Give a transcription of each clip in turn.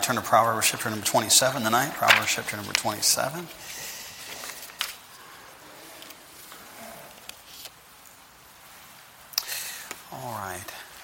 Turn to Proverbs chapter number 27 tonight. Proverbs chapter number 27. All right.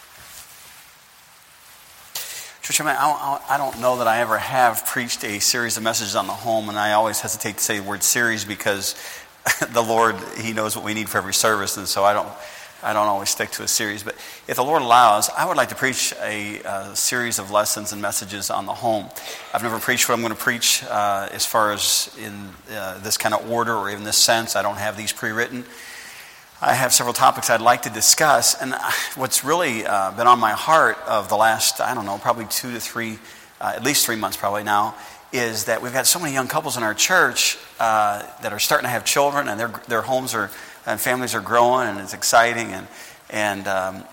Church, I don't know that I ever have preached a series of messages on the home, and I always hesitate to say the word series because the Lord, He knows what we need for every service, and so I don't always stick to a series. But if the Lord allows, I would like to preach a series of lessons and messages on the home. I've never preached what I'm going to preach as far as in this kind of order or in this sense. I don't have these pre-written. I have several topics I'd like to discuss, and what's really been on my heart of the last, probably 2 to 3, at least 3 months probably now, is that we've got so many young couples in our church that are starting to have children, and their homes are and families are growing, and it's exciting, and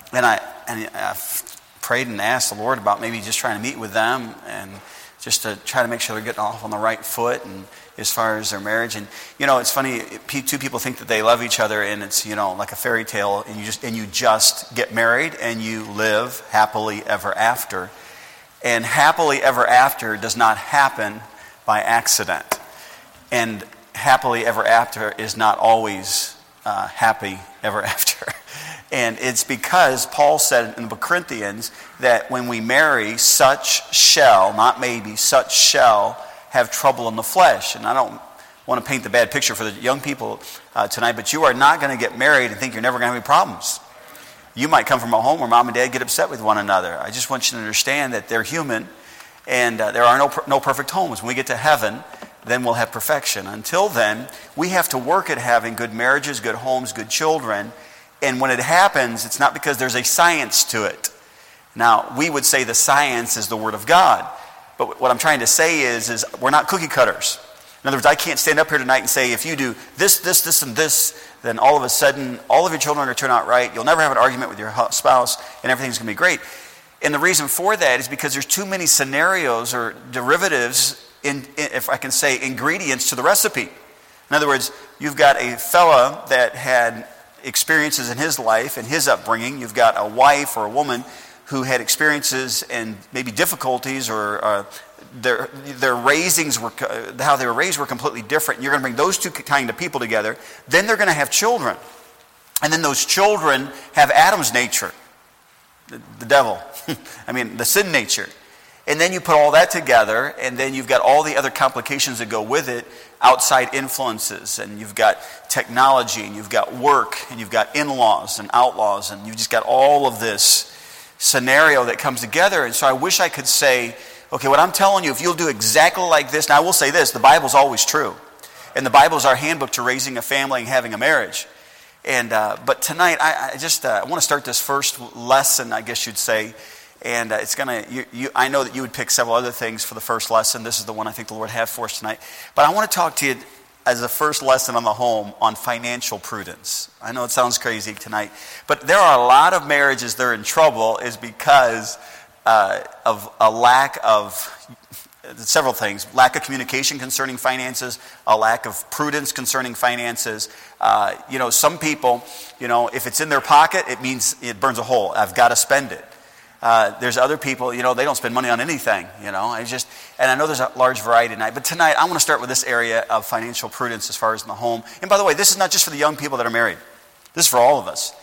I've prayed and asked the Lord about maybe just trying to meet with them and just to try to make sure they're getting off on the right foot and as far as their marriage. And it's funny, two people think that they love each other, and it's like a fairy tale, and you just get married and you live happily ever after. And happily ever after does not happen by accident, and happily ever after is not always happy ever after. And it's because Paul said in the book of Corinthians that when we marry, such shall, not maybe, such shall have trouble in the flesh. And I don't want to paint the bad picture for the young people tonight, but you are not going to get married and think you're never going to have any problems. You might come from a home where mom and dad get upset with one another. I just want you to understand that they're human, and there are no perfect homes. When we get to heaven, then we'll have perfection. Until then, we have to work at having good marriages, good homes, good children. And when it happens, it's not because there's a science to it. Now, we would say the science is the Word of God. But what I'm trying to say is we're not cookie cutters. In other words, I can't stand up here tonight and say, if you do this, and this, then all of a sudden, all of your children are going to turn out right. You'll never have an argument with your spouse, and everything's going to be great. And the reason for that is because there's too many scenarios or derivatives, if I can say, ingredients to the recipe. In other words, you've got a fella that had experiences in his life and his upbringing. You've got a wife or a woman who had experiences and maybe difficulties, or their raisings were, how they were raised were completely different. You're going to bring those two kind of people together. Then they're going to have children. And then those children have Adam's nature, the devil. The sin nature. And then you put all that together, and then you've got all the other complications that go with it, outside influences, and you've got technology, and you've got work, and you've got in-laws and outlaws, and you've just got all of this scenario that comes together. And so I wish I could say, okay, what I'm telling you, if you'll do exactly like this, now I will say this, the Bible's always true. And the Bible's our handbook to raising a family and having a marriage. And but tonight, I want to start this first lesson, I guess you'd say. And it's going to, I know that you would pick several other things for the first lesson. This is the one I think the Lord has for us tonight. But I want to talk to you as a first lesson on the home on financial prudence. I know it sounds crazy tonight, but there are a lot of marriages that are in trouble is because of a lack of several things. Lack of communication concerning finances, a lack of prudence concerning finances. Some people, if it's in their pocket, it means it burns a hole. I've got to spend it. There's other people, they don't spend money on anything, and I know there's a large variety tonight, but tonight I want to start with this area of financial prudence as far as in the home. And by the way, this is not just for the young people that are married. This is for all of us.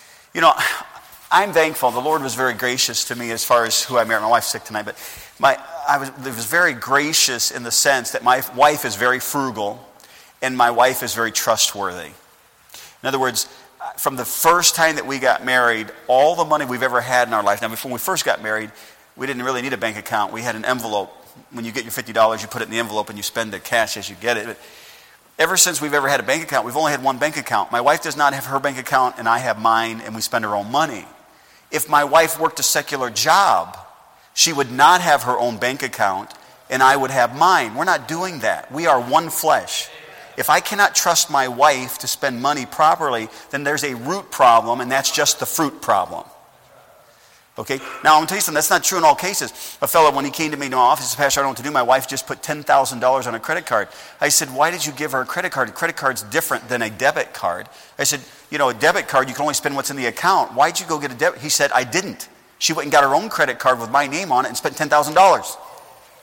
I'm thankful. The Lord was very gracious to me as far as who I married. My wife's sick tonight, but it was very gracious in the sense that my wife is very frugal and my wife is very trustworthy. In other words, from the first time that we got married, all the money we've ever had in our life. Now, before we first got married, we didn't really need a bank account. We had an envelope. When you get your $50, you put it in the envelope and you spend the cash as you get it. But ever since we've ever had a bank account, we've only had one bank account. My wife does not have her bank account, and I have mine, and we spend our own money. If my wife worked a secular job, she would not have her own bank account, and I would have mine. We're not doing that. We are one flesh. If I cannot trust my wife to spend money properly, then there's a root problem, and that's just the fruit problem. Okay? Now, I'm going to tell you something. That's not true in all cases. A fellow, when he came to me in my office, said, Pastor, I don't know what to do. My wife just put $10,000 on a credit card. I said, why did you give her a credit card? A credit card's different than a debit card. I said, a debit card, you can only spend what's in the account. Why'd you go get a debit? He said, I didn't. She went and got her own credit card with my name on it and spent $10,000.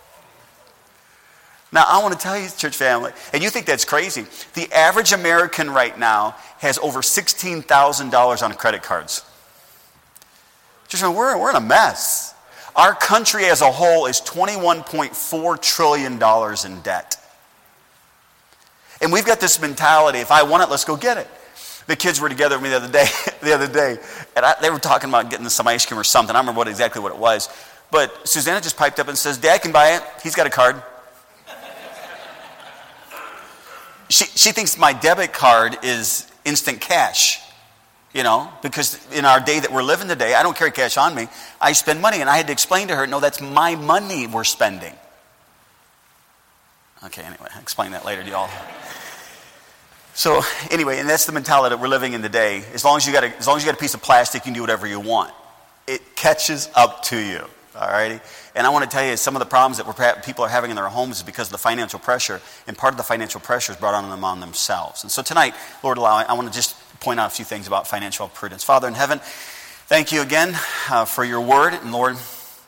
Now, I want to tell you, church family, and you think that's crazy. The average American right now has over $16,000 on credit cards. Church family, we're in a mess. Our country as a whole is $21.4 trillion in debt. And we've got this mentality, if I want it, let's go get it. The kids were together with me the other day, and they were talking about getting some ice cream or something. I don't remember exactly what it was. But Susanna just piped up and says, Dad can buy it. He's got a card. She thinks my debit card is instant cash, because in our day that we're living today, I don't carry cash on me. I spend money, and I had to explain to her, no, that's my money we're spending. Okay, anyway, I'll explain that later to y'all. So anyway, and that's the mentality that we're living in today. As long as you got a piece of plastic, you can do whatever you want. It catches up to you. All righty? And I want to tell you, some of the problems that people are having in their homes is because of the financial pressure, and part of the financial pressure is brought on themselves. And so tonight, Lord allow, I want to just point out a few things about financial prudence. Father in heaven, thank you again for your word. And Lord,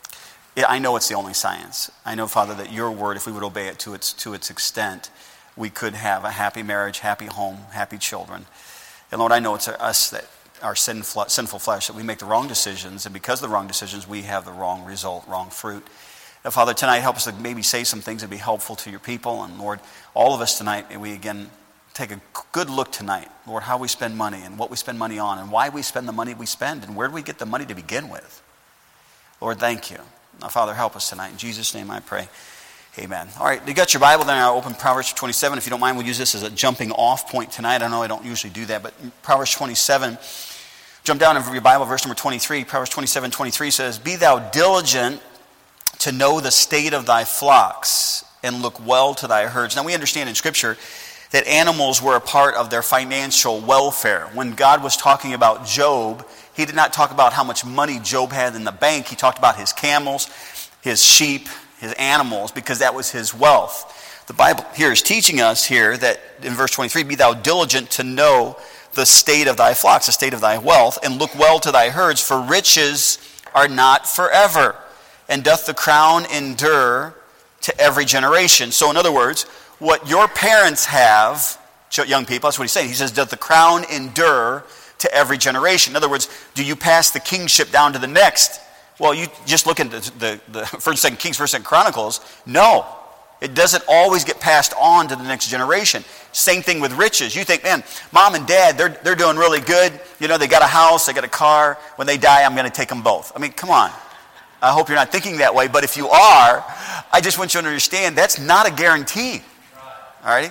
I know it's the only science. I know, Father, that your word, if we would obey it to its extent, we could have a happy marriage, happy home, happy children. And Lord, I know it's us that our sinful flesh, that we make the wrong decisions, and because of the wrong decisions, we have the wrong result, wrong fruit. And Father, tonight, help us to maybe say some things that be helpful to your people. And Lord, all of us tonight, may we again take a good look tonight, Lord, how we spend money and what we spend money on and why we spend the money we spend and where do we get the money to begin with. Lord, thank you. Now, Father, help us tonight. In Jesus' name I pray. Amen. All right, you got your Bible, then I'll open Proverbs 27. If you don't mind, we'll use this as a jumping off point tonight. I know I don't usually do that, but Proverbs 27, jump down in your Bible, verse number 23. Proverbs 27:23 says, Be thou diligent to know the state of thy flocks, and look well to thy herds. Now we understand in Scripture that animals were a part of their financial welfare. When God was talking about Job, he did not talk about how much money Job had in the bank. He talked about his camels, his sheep, his animals, because that was his wealth. The Bible here is teaching us here that in verse 23, Be thou diligent to know the state of thy flocks, the state of thy wealth, and look well to thy herds, for riches are not forever, and doth the crown endure to every generation. So in other words, what your parents have, young people, that's what he's saying. He says, doth the crown endure to every generation? In other words, do you pass the kingship down to the next? Well, you just look at the 1st, 2nd Kings, 1st, 2nd Chronicles. No, it doesn't always get passed on to the next generation. Same thing with riches. You think, man, mom and dad, they're doing really good. They got a house, they got a car. When they die, I'm going to take them both. I mean, come on. I hope you're not thinking that way, but if you are, I just want you to understand that's not a guarantee. All right?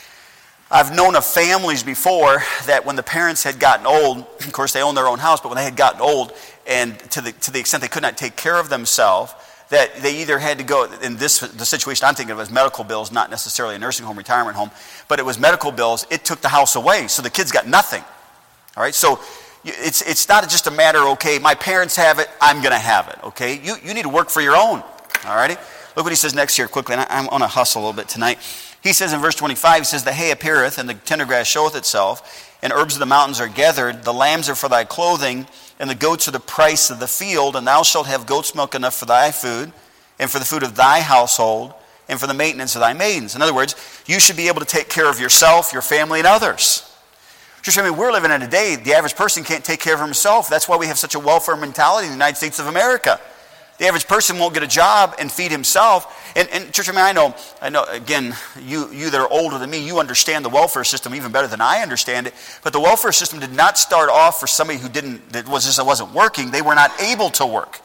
I've known of families before that when the parents had gotten old, of course they owned their own house, but when they had gotten old, and to the extent they could not take care of themselves, that they either had to go, the situation I'm thinking of as medical bills, not necessarily a nursing home, retirement home, but it was medical bills, it took the house away, so the kids got nothing. All right, so it's not just a matter, okay, my parents have it, I'm going to have it, okay? You need to work for your own, all righty? Look what he says next here quickly, and I'm on a hustle a little bit tonight. He says in verse 25, he says, The hay appeareth, and the tender grass showeth itself, and herbs of the mountains are gathered, the lambs are for thy clothing, and the goats are the price of the field, and thou shalt have goat's milk enough for thy food, and for the food of thy household, and for the maintenance of thy maidens. In other words, you should be able to take care of yourself, your family, and others. Just, we're living in a day, the average person can't take care of himself. That's why we have such a welfare mentality in the United States of America. The average person won't get a job and feed himself. And church, I know, again, you that are older than me, you understand the welfare system even better than I understand it. But the welfare system did not start off for somebody who wasn't working. They were not able to work.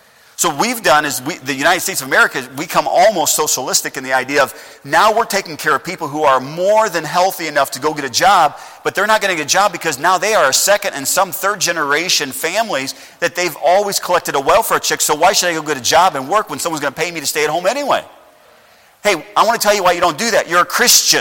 So what we've done is, the United States of America, we become almost socialistic in the idea of now we're taking care of people who are more than healthy enough to go get a job, but they're not going to get a job because now they are a second and some third generation families that they've always collected a welfare check, so why should I go get a job and work when someone's going to pay me to stay at home anyway? Hey, I want to tell you why you don't do that. You're a Christian.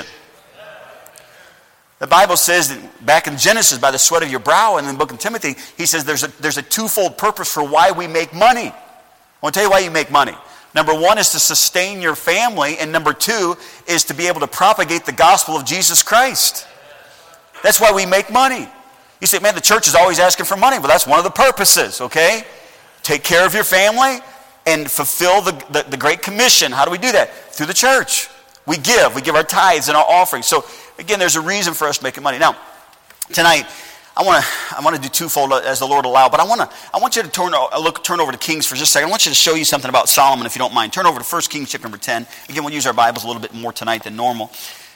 The Bible says that back in Genesis, by the sweat of your brow, and in the book of Timothy, he says there's a twofold purpose for why we make money. I want to tell you why you make money. Number one is to sustain your family, and number two is to be able to propagate the gospel of Jesus Christ. That's why we make money. You say, man, the church is always asking for money. Well, that's one of the purposes, okay? Take care of your family and fulfill the Great Commission. How do we do that? Through the church. We give our tithes and our offerings. So again, there's a reason for us making money. Now, tonight, I want to do twofold as the Lord allow, but I want you to turn over to Kings for just a second. I want you to show you something about Solomon, if you don't mind. Turn over to 1 Kings chapter number 10. Again, we'll use our Bibles a little bit more tonight than normal,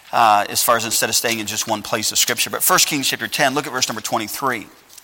as far as instead of staying in just one place of Scripture. But 1 Kings chapter 10, look at verse number 23.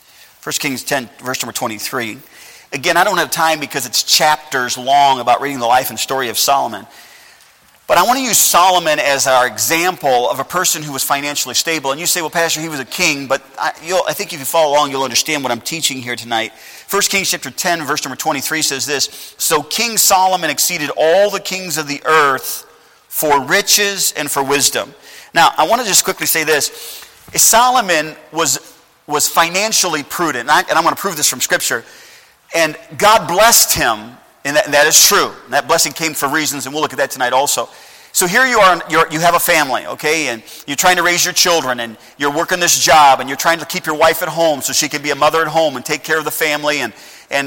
1 Kings 10, verse number 23. Again, I don't have time because it's chapters long about reading the life and story of Solomon. But I want to use Solomon as our example of a person who was financially stable. And you say, well, Pastor, he was a king. But I think if you follow along, you'll understand what I'm teaching here tonight. 1 Kings chapter 10, verse number 23 says this. So King Solomon exceeded all the kings of the earth for riches and for wisdom. Now, I want to just quickly say this. Solomon was financially prudent. And I'm going to prove this from Scripture. And God blessed him. And that is true. And that blessing came for reasons, and we'll look at that tonight also. So here you are, you have a family, okay? And you're trying to raise your children, and you're working this job, and you're trying to keep your wife at home so she can be a mother at home and take care of the family, and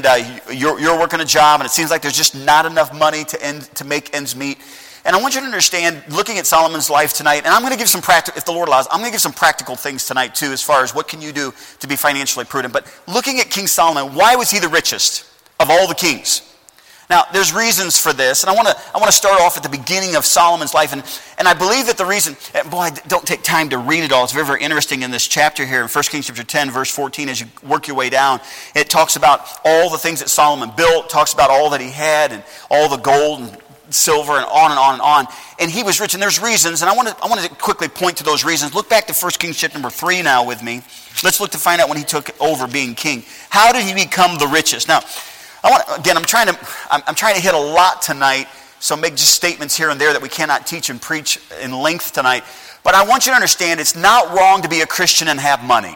you're working a job, and it seems like there's just not enough money to make ends meet. And I want you to understand, looking at Solomon's life tonight, and I'm going to give some practical, if the Lord allows, I'm going to give some practical things tonight too, as far as what can you do to be financially prudent. But looking at King Solomon, why was he the richest of all the kings? Now, there's reasons for this, and I want to start off at the beginning of Solomon's life, and I believe that the reason, boy, I don't take time to read it all. It's very, very interesting in this chapter here in 1 Kings chapter 10, verse 14, as you work your way down. It talks about all the things that Solomon built, talks about all that he had, and all the gold and silver, and on and on and on. And he was rich, and there's reasons, and I want to quickly point to those reasons. Look back to 1 Kings chapter number 3 now with me. Let's look to find out when he took over being king. How did he become the richest? Now, I'm trying to hit a lot tonight, so make just statements here and there that we cannot teach and preach in length tonight. But I want you to understand it's not wrong to be a Christian and have money.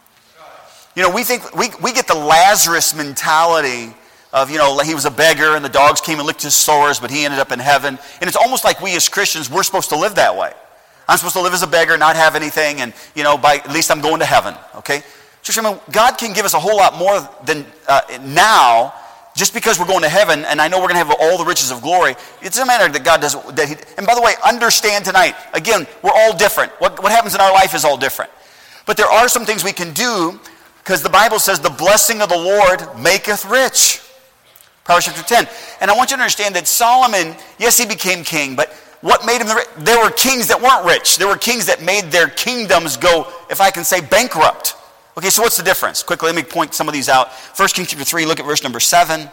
You know, we think we get the Lazarus mentality of, you know, he was a beggar and the dogs came and licked his sores, but he ended up in heaven. And it's almost like we as Christians, we're supposed to live that way. I'm supposed to live as a beggar, not have anything, and, you know, at least I'm going to heaven, okay? So remember, God can give us a whole lot more than now. Just because we're going to heaven, and I know we're going to have all the riches of glory, it doesn't matter that God does that. And by the way, understand tonight, again, we're all different. What happens in our life is all different. But there are some things we can do, because the Bible says the blessing of the Lord maketh rich. Proverbs chapter 10. And I want you to understand that Solomon, yes, he became king, but what made him there were kings that weren't rich. There were kings that made their kingdoms go, if I can say, bankrupt. Okay, so what's the difference? Quickly, let me point some of these out. 1 Kings chapter 3, look at verse number 7.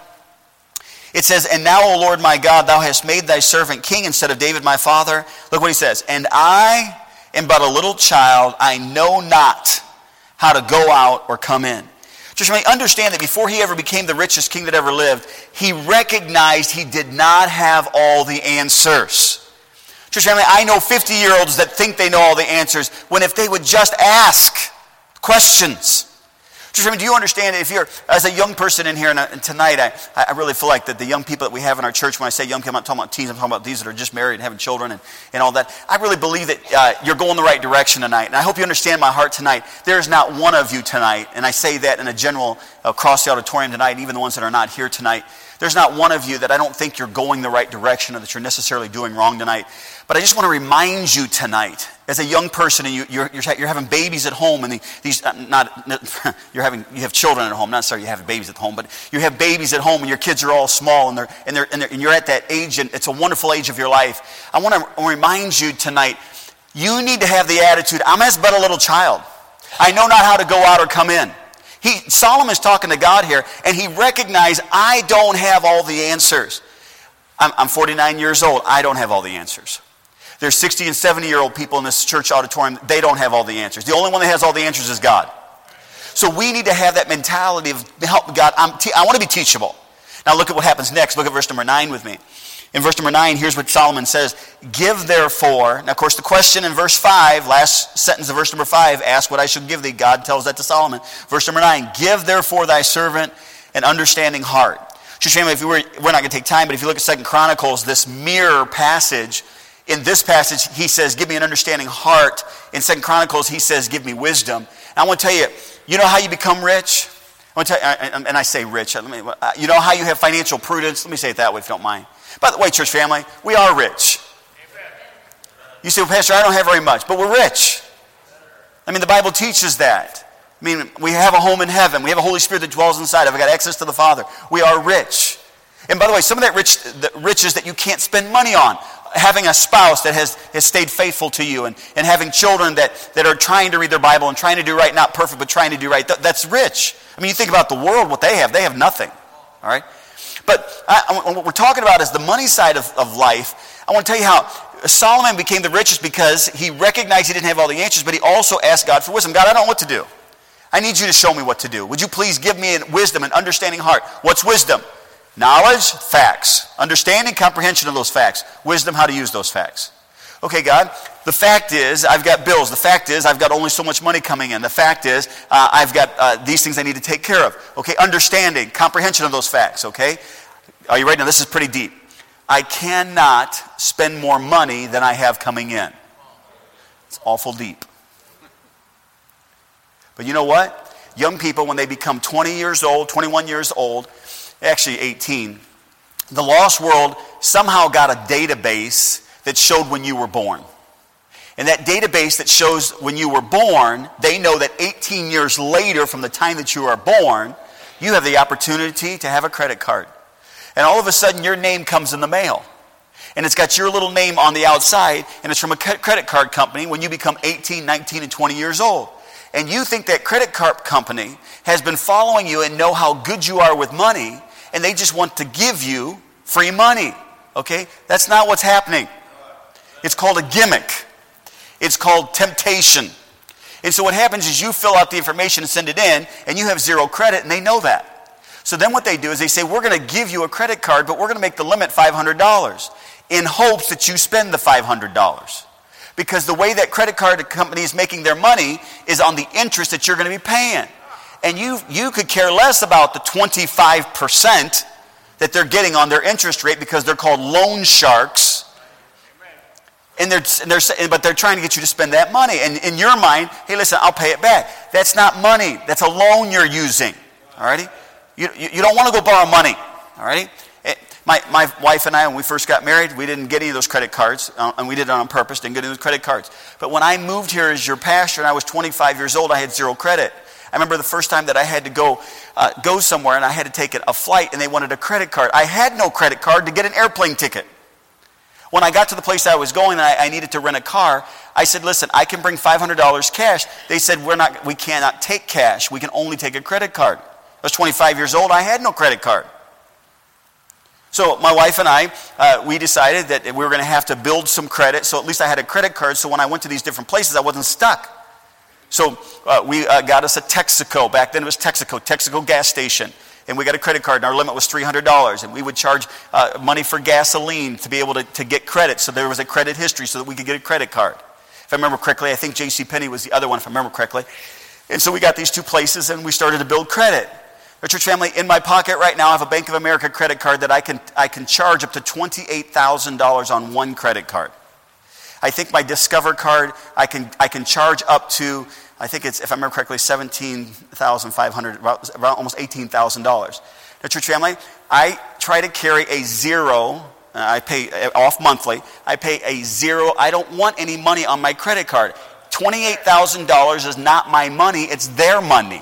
It says, And now, O Lord my God, thou hast made thy servant king instead of David my father. Look what he says. And I am but a little child, I know not how to go out or come in. Just understand that before he ever became the richest king that ever lived, he recognized he did not have all the answers. Church family, I know 50-year-olds that think they know all the answers, when if they would just ask questions. Just, do you understand, if you're, as a young person in here, and tonight, I really feel like that the young people that we have in our church, when I say young people, I'm not talking about teens, I'm talking about these that are just married and having children and all that. I really believe that you're going the right direction tonight. And I hope you understand my heart tonight. There's not one of you tonight, and I say that in a general across the auditorium tonight, even the ones that are not here tonight. There's not one of you that I don't think you're going the right direction or that you're necessarily doing wrong tonight. But I just want to remind you tonight, as a young person, and you're having babies at home, and you have children at home. Not necessarily you have babies at home, but you have babies at home, and your kids are all small, and you're at that age, and it's a wonderful age of your life. I want to remind you tonight, you need to have the attitude, I'm as but a little child. I know not how to go out or come in. Solomon's talking to God here, and he recognized, I don't have all the answers. I'm 49 years old. I don't have all the answers. There's 60 and 70-year-old people in this church auditorium. They don't have all the answers. The only one that has all the answers is God. So we need to have that mentality of, help God, I want to be teachable. Now look at what happens next. Look at verse number 9 with me. In verse number 9, here's what Solomon says. Give therefore, now of course the question in verse 5, last sentence of verse number 5, ask what I should give thee. God tells that to Solomon. Verse number 9, give therefore thy servant an understanding heart. Church family, we're not going to take time, but if you look at 2 Chronicles, this mirror passage, in this passage he says, give me an understanding heart. In 2 Chronicles he says, give me wisdom. And I want to tell you, you know how you become rich? I want to tell you, and I say rich, you know how you have financial prudence? Let me say it that way if you don't mind. By the way, church family, we are rich. You say, well, Pastor, I don't have very much, but we're rich. I mean, the Bible teaches that. I mean, we have a home in heaven. We have a Holy Spirit that dwells inside. I've got access to the Father. We are rich. And by the way, some of that riches that you can't spend money on. Having a spouse that has stayed faithful to you, and having children that are trying to read their Bible and trying to do right, not perfect, but trying to do right. That's rich. I mean, you think about the world, what they have nothing. All right? But what we're talking about is the money side of life. I want to tell you how Solomon became the richest because he recognized he didn't have all the answers, but he also asked God for wisdom. God, I don't know what to do. I need you to show me what to do. Would you please give me wisdom and understanding heart? What's wisdom? Knowledge, facts. Understanding, comprehension of those facts. Wisdom, how to use those facts. Okay, God, the fact is I've got bills. The fact is I've got only so much money coming in. The fact is I've got these things I need to take care of. Okay, understanding, comprehension of those facts. Okay, are you ready? Now this is pretty deep. I cannot spend more money than I have coming in. It's awful deep. But you know what? Young people, when they become 20 years old, 21 years old, actually 18, the lost world somehow got a database that showed when you were born. And that database that shows when you were born, they know that 18 years later from the time that you are born, you have the opportunity to have a credit card. And all of a sudden your name comes in the mail. And it's got your little name on the outside, and it's from a credit card company when you become 18, 19, and 20 years old. And you think that credit card company has been following you and know how good you are with money, and they just want to give you free money. Okay? That's not what's happening. It's called a gimmick. It's called temptation. And so what happens is you fill out the information and send it in, and you have zero credit, and they know that. So then what they do is they say, we're going to give you a credit card, but we're going to make the limit $500 in hopes that you spend the $500. Because the way that credit card company is making their money is on the interest that you're going to be paying. And you could care less about the 25% that they're getting on their interest rate because they're called loan sharks. But they're trying to get you to spend that money. And in your mind, hey, listen, I'll pay it back. That's not money. That's a loan you're using. All righty? You don't want to go borrow money. All righty? My wife and I, when we first got married, we didn't get any of those credit cards, and we did it on purpose, didn't get any of those credit cards. But when I moved here as your pastor and I was 25 years old, I had zero credit. I remember the first time that I had to go somewhere and I had to take a flight and they wanted a credit card. I had no credit card to get an airplane ticket. When I got to the place I was going and I needed to rent a car, I said, listen, I can bring $500 cash. They said, we cannot take cash. We can only take a credit card. I was 25 years old. I had no credit card. So my wife and I, we decided that we were going to have to build some credit. So at least I had a credit card. So when I went to these different places, I wasn't stuck. So we got us a Texaco. Back then it was Texaco gas station. And we got a credit card, and our limit was $300. And we would charge money for gasoline to be able to get credit. So there was a credit history so that we could get a credit card. If I remember correctly, I think JCPenney was the other one, if I remember correctly. And so we got these two places, and we started to build credit. Our church family, in my pocket right now, I have a Bank of America credit card that I can charge up to $28,000 on one credit card. I think my Discover card, I can charge up to, I think it's, if I remember correctly, $17,500, about almost $18,000. Now, church family, I try to carry a zero. I pay off monthly. I pay a zero. I don't want any money on my credit card. $28,000 is not my money. It's their money.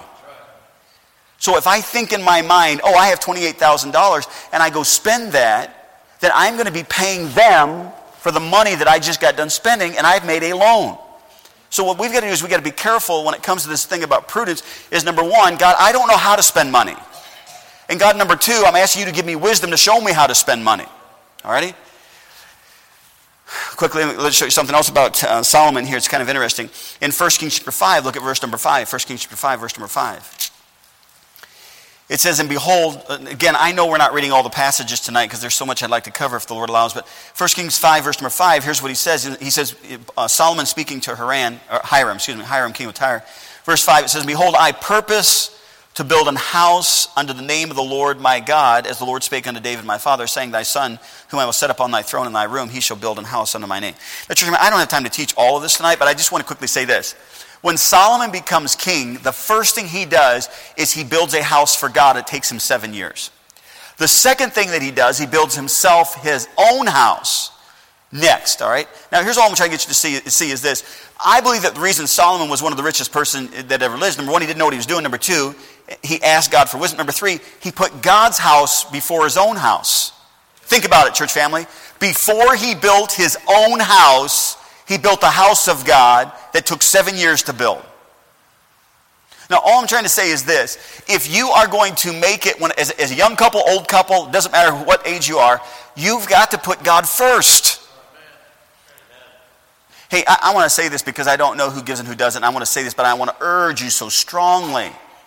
So if I think in my mind, oh, I have $28,000, and I go spend that, then I'm going to be paying them for the money that I just got done spending, and I've made a loan. So what we've got to do is we've got to be careful when it comes to this thing about prudence is, number one, God, I don't know how to spend money. And God, number two, I'm asking you to give me wisdom to show me how to spend money. All righty? Quickly, let's show you something else about Solomon here. It's kind of interesting. In 1 Kings chapter 5, look at verse number 5. 1 Kings chapter 5, verse number 5. It says, and behold, again, I know we're not reading all the passages tonight because there's so much I'd like to cover if the Lord allows, but 1 Kings 5, verse number 5, here's what he says. He says, Solomon speaking to Hiram, king of Tyre. Verse 5, it says, behold, I purpose to build an house unto the name of the Lord my God, as the Lord spake unto David my father, saying, thy son, whom I will set upon thy throne in thy room, he shall build an house unto my name. Now, church, I don't have time to teach all of this tonight, but I just want to quickly say this. When Solomon becomes king, the first thing he does is he builds a house for God. It takes him 7 years. The second thing that he does, he builds himself his own house. next, all right? Now, here's all I'm trying to get you to see is this. I believe that the reason Solomon was one of the richest person that ever lived, number one, he didn't know what he was doing. Number two, he asked God for wisdom. Number three, he put God's house before his own house. Think about it, church family. Before he built his own house, he built a house of God that took 7 years to build. Now, all I'm trying to say is this. If you are going to make it as a young couple, old couple, doesn't matter what age you are, you've got to put God first. Hey, I want to say this because I don't know who gives and who doesn't. I want to say this, but I want to urge you so strongly.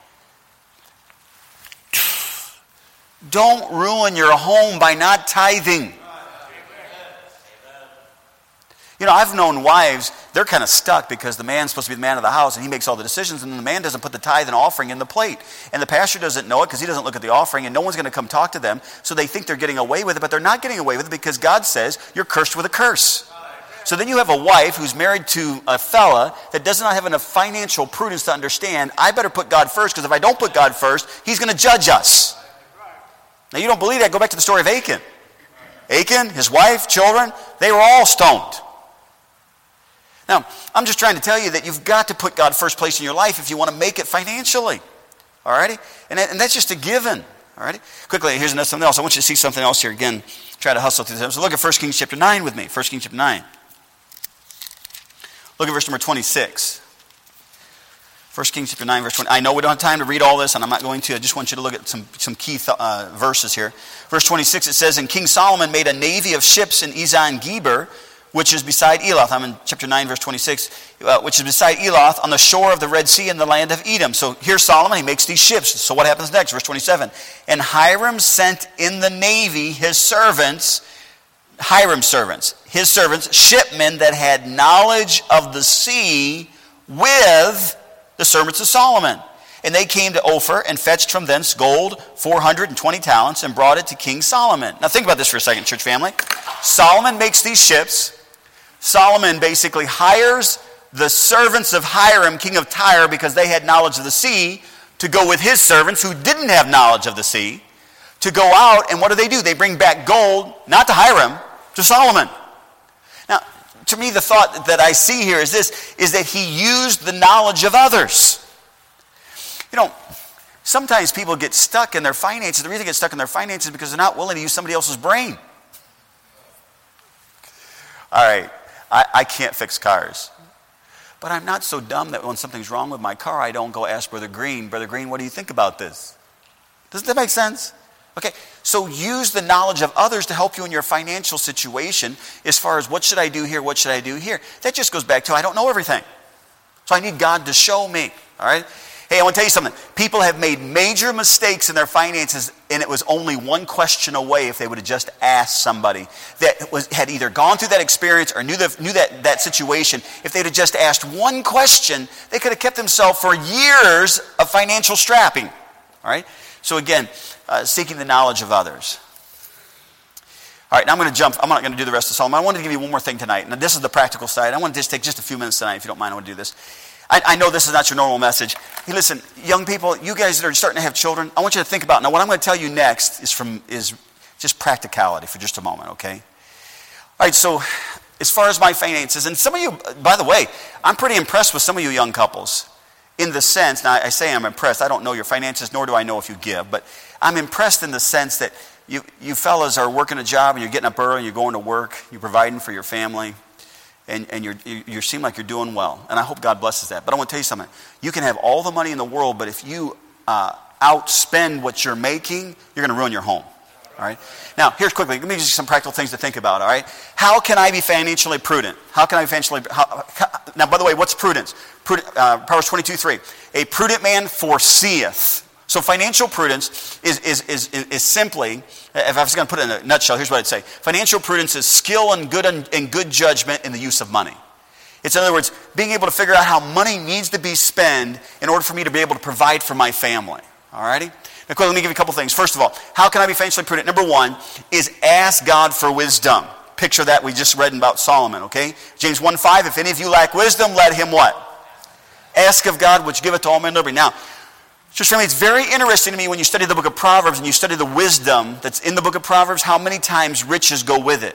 Don't ruin your home by not tithing. You know, I've known wives, they're kind of stuck because the man's supposed to be the man of the house and he makes all the decisions, and then the man doesn't put the tithe and offering in the plate. And the pastor doesn't know it because he doesn't look at the offering, and no one's going to come talk to them. So they think they're getting away with it, but they're not getting away with it because God says you're cursed with a curse. So then you have a wife who's married to a fella that does not have enough financial prudence to understand, I better put God first, because if I don't put God first, he's going to judge us. Now, you don't believe that? Go back to the story of Achan. Achan, his wife, children, they were all stoned. Now, I'm just trying to tell you that you've got to put God first place in your life if you want to make it financially. All righty? And that's just a given. All righty? Quickly, here's something else. I want you to see something else here. Again, try to hustle through this. So look at 1 Kings chapter 9 with me. 1 Kings chapter 9. Look at verse number 26. 1 Kings chapter 9, verse 20. I know we don't have time to read all this, and I'm not going to. I just want you to look at some key verses here. Verse 26, it says, And King Solomon made a navy of ships in Ezon-Geber, which is beside Eloth. I'm in chapter 9, verse 26, which is beside Eloth on the shore of the Red Sea in the land of Edom. So here's Solomon. He makes these ships. So what happens next? Verse 27. And Hiram sent in the navy his servants, shipmen that had knowledge of the sea with the servants of Solomon. And they came to Ophir and fetched from thence gold 420 talents and brought it to King Solomon. Now think about this for a second, church family. Solomon makes these ships. Solomon basically hires the servants of Hiram, king of Tyre, because they had knowledge of the sea, to go with his servants who didn't have knowledge of the sea, to go out, and what do? They bring back gold, not to Hiram, to Solomon. Now, to me, the thought that I see here is this, is that he used the knowledge of others. You know, sometimes people get stuck in their finances. The reason they get stuck in their finances is because they're not willing to use somebody else's brain. All right, I can't fix cars. But I'm not so dumb that when something's wrong with my car, I don't go ask Brother Green, what do you think about this? Doesn't that make sense? Okay, so use the knowledge of others to help you in your financial situation as far as what should I do here, what should I do here. That just goes back to I don't know everything. So I need God to show me, all right? Hey, I want to tell you something. People have made major mistakes in their finances, and it was only one question away if they would have just asked somebody that had either gone through that experience or knew that situation. If they'd have just asked one question, they could have kept themselves for years of financial strapping. All right? So again, seeking the knowledge of others. All right, now I'm going to jump. I'm not going to do the rest of Solomon. I wanted to give you one more thing tonight. Now, this is the practical side. I want to just take just a few minutes tonight, if you don't mind. I want to do this. I know this is not your normal message. Hey, listen, young people, you guys that are starting to have children, I want you to think about, now what I'm going to tell you next is just practicality for just a moment, okay? All right, so as far as my finances, and some of you, by the way, I'm pretty impressed with some of you young couples in the sense, now I say I'm impressed, I don't know your finances, nor do I know if you give, but I'm impressed in the sense that you fellas are working a job and you're getting up early and you're going to work, you're providing for your family, and you seem like you're doing well. And I hope God blesses that. But I want to tell you something. You can have all the money in the world, but if you outspend what you're making, you're going to ruin your home. All right? Now, here's quickly. Let me just some practical things to think about. All right? How can I be financially prudent? How can I be financially... now, by the way, what's prudence? Proverbs 22:3. A prudent man foreseeth. So financial prudence is simply, if I was going to put it in a nutshell, here's what I'd say. Financial prudence is skill and good judgment in the use of money. It's, in other words, being able to figure out how money needs to be spent in order for me to be able to provide for my family. All righty? Now, let me give you a couple things. First of all, how can I be financially prudent? Number one is ask God for wisdom. Picture that we just read about Solomon, okay? James 1:5, if any of you lack wisdom, let him what? Ask of God, which giveth to all men liberty. Now, church family, it's very interesting to me when you study the book of Proverbs and you study the wisdom that's in the book of Proverbs, how many times riches go with it.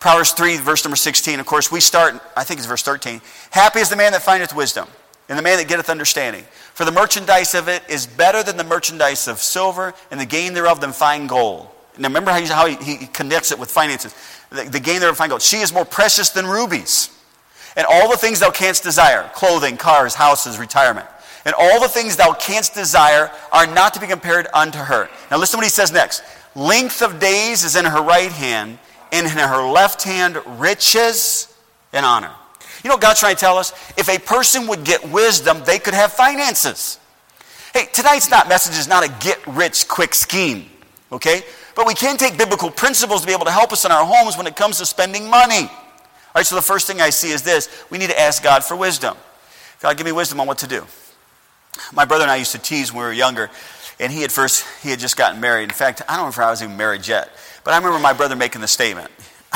Proverbs 3, verse number 16. Of course, we start, I think it's verse 13. Happy is the man that findeth wisdom, and the man that getteth understanding. For the merchandise of it is better than the merchandise of silver, and the gain thereof than fine gold. Now remember how he connects it with finances. The gain thereof fine gold. She is more precious than rubies. And all the things thou canst desire, clothing, cars, houses, retirement, and all the things thou canst desire are not to be compared unto her. Now listen to what he says next. Length of days is in her right hand, and in her left hand riches and honor. You know what God's trying to tell us? If a person would get wisdom, they could have finances. Hey, tonight's message is not a get-rich-quick scheme, okay? But we can take biblical principles to be able to help us in our homes when it comes to spending money. All right, so the first thing I see is this. We need to ask God for wisdom. God, give me wisdom on what to do. My brother and I used to tease when we were younger, and he had just gotten married. In fact, I don't know if I was even married yet, but I remember my brother making the statement.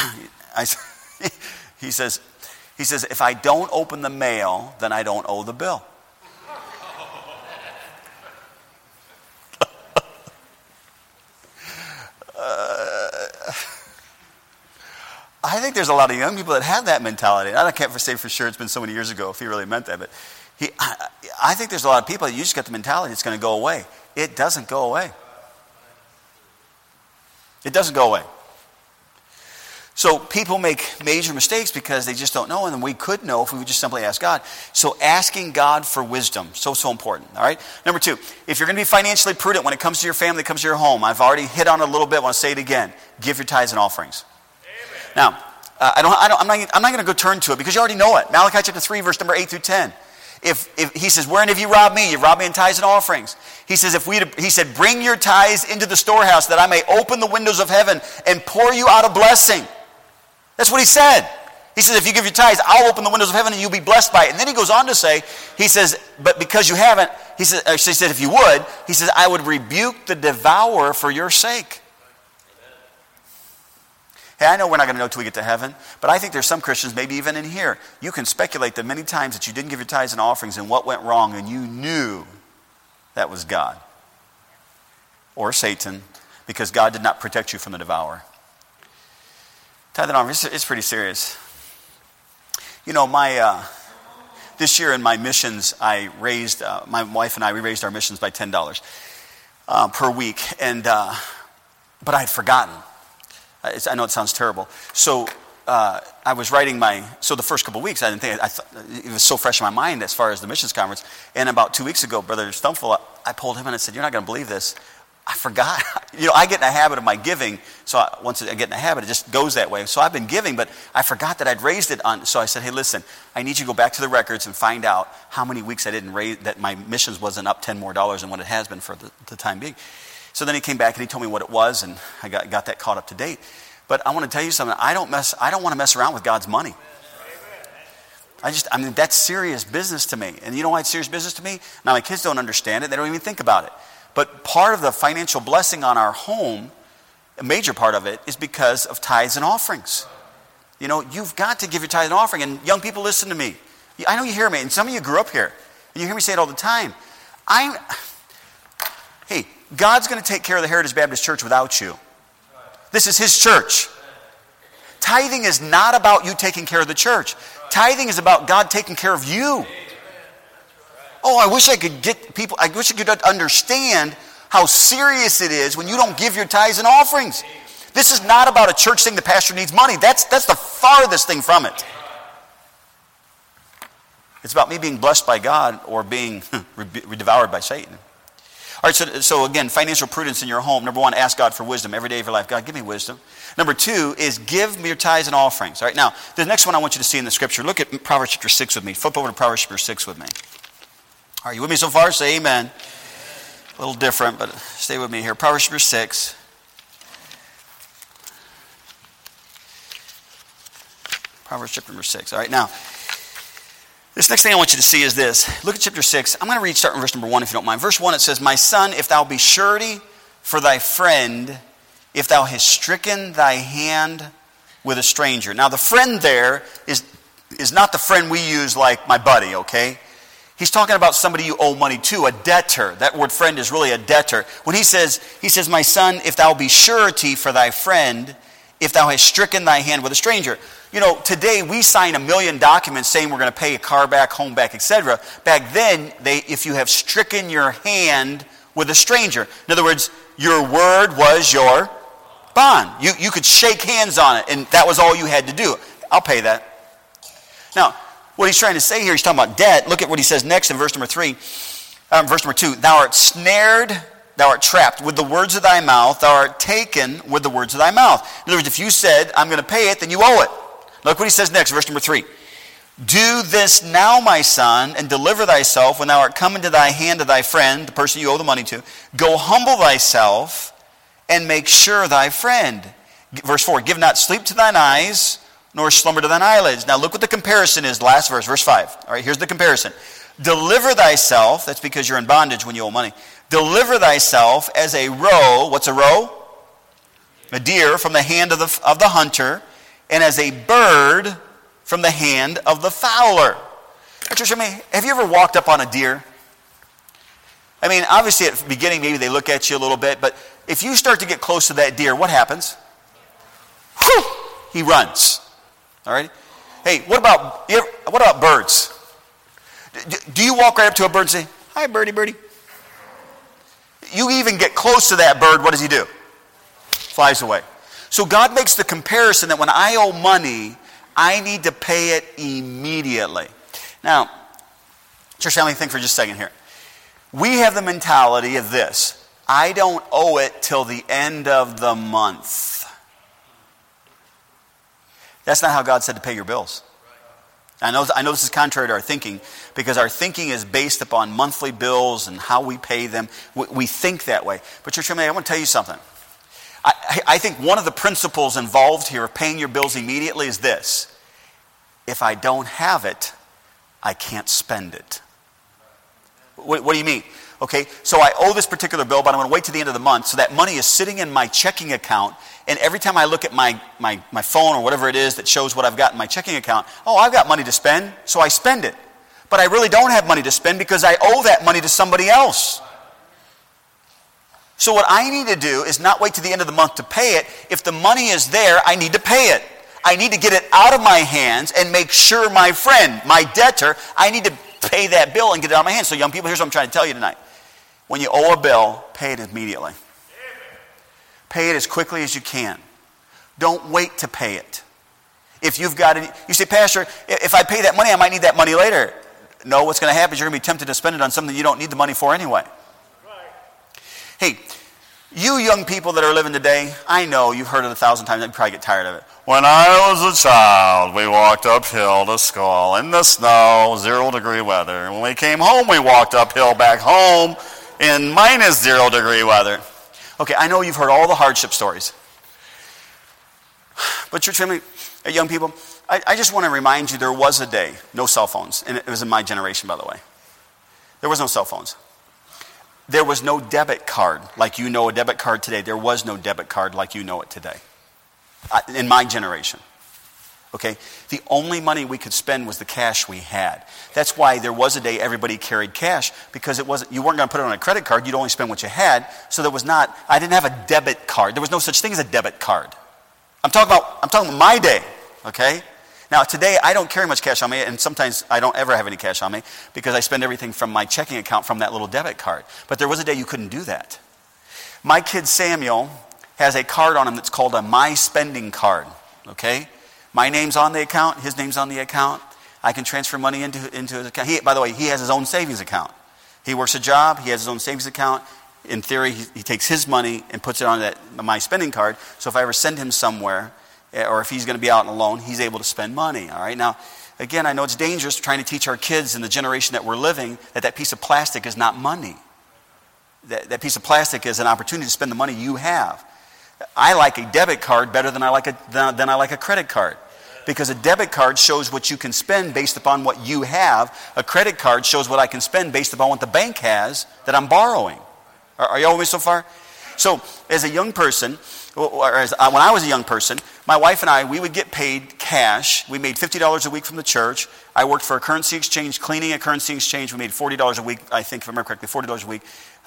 He says, if I don't open the mail, then I don't owe the bill. I think there's a lot of young people that have that mentality. I can't say for sure, it's been so many years ago if he really meant that, but I think there's a lot of people that you just get the mentality it's going to go away. It doesn't go away. It doesn't go away. So people make major mistakes because they just don't know, and then we could know if we would just simply ask God. So asking God for wisdom, so important, all right? Number two, if you're going to be financially prudent when it comes to your family, it comes to your home, I've already hit on it a little bit, I want to say it again. Give your tithes and offerings. Amen. Now, I'm not going to go turn to it because you already know it. Malachi chapter 3, verse number 8 through 10. If he says, wherein have you robbed me? You've robbed me in tithes and offerings. He says, he said, bring your tithes into the storehouse that I may open the windows of heaven and pour you out a blessing. That's what he said. He says, if you give your tithes, I'll open the windows of heaven and you'll be blessed by it. And then he goes on to say, he says, but because you haven't, he said, if you would, he says, I would rebuke the devourer for your sake. Hey, I know we're not going to know till we get to heaven, but I think there's some Christians, maybe even in here, you can speculate that many times that you didn't give your tithes and offerings and what went wrong, and you knew that was God or Satan, because God did not protect you from the devourer. Tithe and offerings, it's pretty serious. You know, this year in my missions, I raised, my wife and I, we raised our missions by $10 per week, and but I had forgotten. I know it sounds terrible. So I was writing so the first couple of weeks, I didn't think, it was so fresh in my mind as far as the missions conference. And about 2 weeks ago, Brother Stumful, I pulled him in and said, you're not going to believe this. I forgot. You know, I get in a habit of my giving. So once I get in a habit, it just goes that way. So I've been giving, but I forgot that I'd raised it on. So I said, hey, listen, I need you to go back to the records and find out how many weeks I didn't raise, that my missions wasn't up $10 more than what it has been for the time being. So then he came back and he told me what it was, and I got that caught up to date. But I want to tell you something. I don't want to mess around with God's money. That's serious business to me. And you know why it's serious business to me? Now, my kids don't understand it. They don't even think about it. But part of the financial blessing on our home, a major part of it, is because of tithes and offerings. You know, you've got to give your tithe and offering. And young people, listen to me. I know you hear me, and some of you grew up here. And you hear me say it all the time. Hey, God's going to take care of the Heritage Baptist Church without you. This is His church. Tithing is not about you taking care of the church. Tithing is about God taking care of you. Oh, I wish I could understand how serious it is when you don't give your tithes and offerings. This is not about a church saying the pastor needs money. That's the farthest thing from it. It's about me being blessed by God or being devoured by Satan. All right, so again, financial prudence in your home. Number one, ask God for wisdom every day of your life. God, give me wisdom. Number two is give me your tithes and offerings. All right, now, the next one I want you to see in the scripture, look at Proverbs chapter 6 with me. Flip over to Proverbs chapter 6 with me. Are you with me so far? Say amen. A little different, but stay with me here. Proverbs chapter 6. Proverbs chapter number 6. All right, now, this next thing I want you to see is this. Look at chapter 6. I'm going to read starting verse number 1 if you don't mind. Verse 1, it says, my son, if thou be surety for thy friend, if thou hast stricken thy hand with a stranger. Now, the friend there is not the friend we use like my buddy, okay? He's talking about somebody you owe money to, a debtor. That word friend is really a debtor. When he says, my son, if thou be surety for thy friend, if thou hast stricken thy hand with a stranger. You know, today we sign 1 million documents saying we're going to pay a car back, home back, etc. Back then, if you have stricken your hand with a stranger. In other words, your word was your bond. You could shake hands on it, and that was all you had to do. I'll pay that. Now, what he's trying to say here, he's talking about debt. Look at what he says next in verse number 2. Thou art snared, thou art trapped with the words of thy mouth. Thou art taken with the words of thy mouth. In other words, if you said, I'm going to pay it, then you owe it. Look what he says next, verse number 3. Do this now, my son, and deliver thyself when thou art come into thy hand of thy friend, the person you owe the money to. Go humble thyself and make sure thy friend. Verse 4, give not sleep to thine eyes, nor slumber to thine eyelids. Now look what the comparison is, last verse, verse 5. All right, here's the comparison. Deliver thyself, that's because you're in bondage when you owe money. Deliver thyself as a roe, what's a roe? A deer from the hand of the hunter, and as a bird from the hand of the fowler. Church, have you ever walked up on a deer? I mean, obviously at the beginning maybe they look at you a little bit, but if you start to get close to that deer, what happens? Whew, he runs. All right? Hey, what about birds? Do you walk right up to a bird and say, hi, birdie, birdie? You even get close to that bird, what does he do? Flies away. So God makes the comparison that when I owe money, I need to pay it immediately. Now, church family, think for just a second here. We have the mentality of this. I don't owe it till the end of the month. That's not how God said to pay your bills. I know this is contrary to our thinking, because our thinking is based upon monthly bills and how we pay them. We think that way. But church family, I want to tell you something. I think one of the principles involved here of paying your bills immediately is this. If I don't have it, I can't spend it. What do you mean? Okay, so I owe this particular bill, but I'm going to wait to the end of the month. So that money is sitting in my checking account. And every time I look at my phone or whatever it is that shows what I've got in my checking account, oh, I've got money to spend, so I spend it. But I really don't have money to spend because I owe that money to somebody else. So what I need to do is not wait to the end of the month to pay it. If the money is there, I need to pay it. I need to get it out of my hands and make sure my friend, my debtor, I need to pay that bill and get it out of my hands. So young people, here's what I'm trying to tell you tonight. When you owe a bill, pay it immediately. Pay it as quickly as you can. Don't wait to pay it. If you've got it, you say, Pastor, if I pay that money, I might need that money later. No, what's going to happen is you're going to be tempted to spend it on something you don't need the money for anyway. Hey, you young people that are living today, I know you've heard it 1,000 times. You probably get tired of it. When I was a child, we walked uphill to school in the snow, 0-degree weather. And when we came home, we walked uphill back home in -0-degree weather. Okay, I know you've heard all the hardship stories. But church family, young people, I just want to remind you there was a day, no cell phones. And it was in my generation, by the way. There was no cell phones. There was no debit card like you know a debit card today. There was no debit card like you know it today. In my generation. Okay? The only money we could spend was the cash we had. That's why there was a day everybody carried cash, because you weren't going to put it on a credit card. You'd only spend what you had. So I didn't have a debit card. There was no such thing as a debit card. I'm talking about my day. Okay? Now today I don't carry much cash on me, and sometimes I don't ever have any cash on me because I spend everything from my checking account from that little debit card. But there was a day you couldn't do that. My kid Samuel has a card on him that's called a My Spending card. Okay? My name's on the account, his name's on the account. I can transfer money into his account. By the way, he has his own savings account. He works a job, he has his own savings account. In theory, he takes his money and puts it on that My Spending card. So if I ever send him somewhere, or if he's going to be out on a loan, he's able to spend money. All right? Now, again, I know it's dangerous trying to teach our kids in the generation that we're living that piece of plastic is not money. That piece of plastic is an opportunity to spend the money you have. I like a debit card better than I like a credit card. Because a debit card shows what you can spend based upon what you have. A credit card shows what I can spend based upon what the bank has that I'm borrowing. Are you all with me so far? So, as a young person, when I was a young person, my wife and I, we would get paid cash. We made $50 a week from the church. I worked for a currency exchange, cleaning a currency exchange. We made $40 a week, I think, if I remember correctly, $40 a week.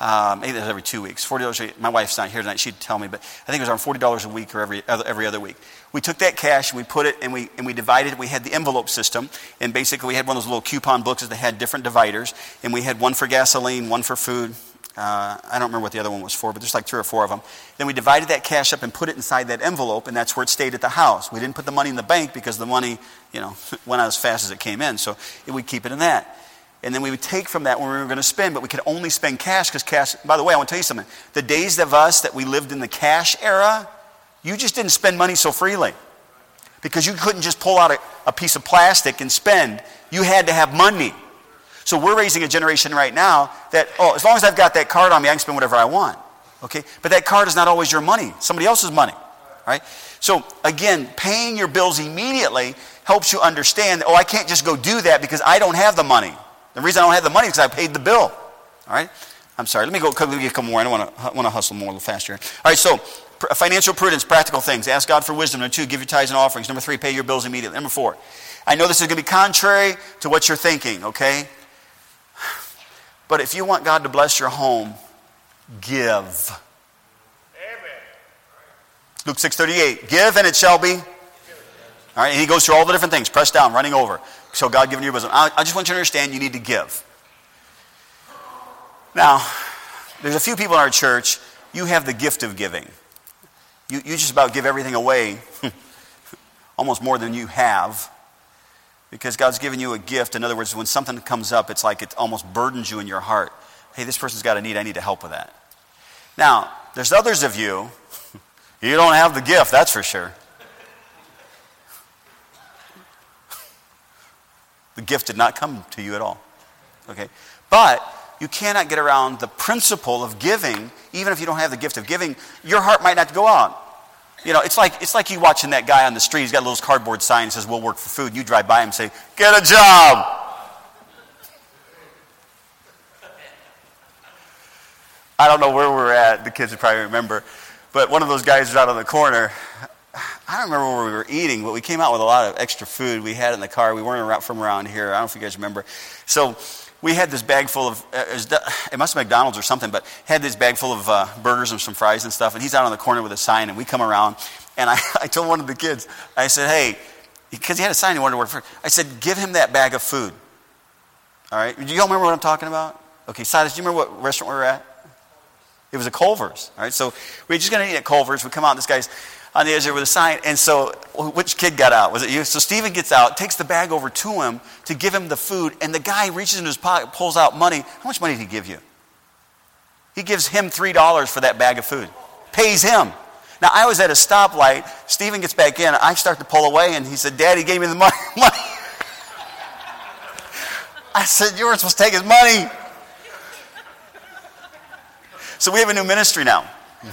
maybe it was every 2 weeks. $40. My wife's not here tonight. She'd tell me, but I think it was around $40 a week or every other week. We took that cash and we put it and we divided it. We had the envelope system, and basically we had one of those little coupon books that had different dividers, and we had one for gasoline, one for food. I don't remember what the other one was for, but there's like 3 or 4 of them. Then we divided that cash up and put it inside that envelope, and that's where it stayed at the house. We didn't put the money in the bank because the money, went out as fast as it came in, so we'd keep it in that. And then we would take from that when we were going to spend, but we could only spend cash because cash, by the way, I want to tell you something. The days of us that we lived in the cash era, you just didn't spend money so freely because you couldn't just pull out a piece of plastic and spend. You had to have money. So we're raising a generation right now that, as long as I've got that card on me, I can spend whatever I want. Okay? But that card is not always your money. Somebody else's money. Right? So again, paying your bills immediately helps you understand, I can't just go do that because I don't have the money. The reason I don't have the money is because I paid the bill. All right? I'm sorry. Let me get a couple more. I don't want to hustle more a little faster. All right, so financial prudence, practical things. Ask God for wisdom. Number 2, give your tithes and offerings. Number 3, pay your bills immediately. Number 4, I know this is going to be contrary to what you're thinking, okay? But if you want God to bless your home, give. Amen. Luke 6:38, give and it shall be. All right, and he goes through all the different things, pressed down, running over. So God giving you wisdom. I just want you to understand you need to give. Now, there's a few people in our church, you have the gift of giving. You just about give everything away, almost more than you have, because God's given you a gift. In other words, when something comes up, it's like it almost burdens you in your heart. Hey, this person's got a need. I need to help with that. Now, there's others of you, you don't have the gift, that's for sure. The gift did not come to you at all. Okay? But you cannot get around the principle of giving, even if you don't have the gift of giving. Your heart might not go out. It's like you watching that guy on the street. He's got a little cardboard sign that says, "We'll work for food." You drive by him and say, "Get a job." I don't know where we're at. The kids would probably remember. But one of those guys was out on the corner. I don't remember where we were eating, but we came out with a lot of extra food we had in the car. We weren't from around here. I don't know if you guys remember. So we had this bag full of, it must be McDonald's or something, but had this bag full of burgers and some fries and stuff. And he's out on the corner with a sign, and we come around. And I told one of the kids, I said, hey, because he had a sign he wanted to work for, I said, give him that bag of food. All right? Do you all remember what I'm talking about? Okay, Silas, do you remember what restaurant we were at? It was a Culver's. All right, so we were just going to eat at Culver's. We come out, and this guy's on the edge there with a sign. And so which kid got out? Was it you? So Stephen gets out, takes the bag over to him to give him the food, and the guy reaches into his pocket, pulls out money. How much money did he give you? He gives him $3 for that bag of food. Pays him. Now, I was at a stoplight. Stephen gets back in. I start to pull away, and he said, Daddy gave me the money. I said, you weren't supposed to take his money. So we have a new ministry now.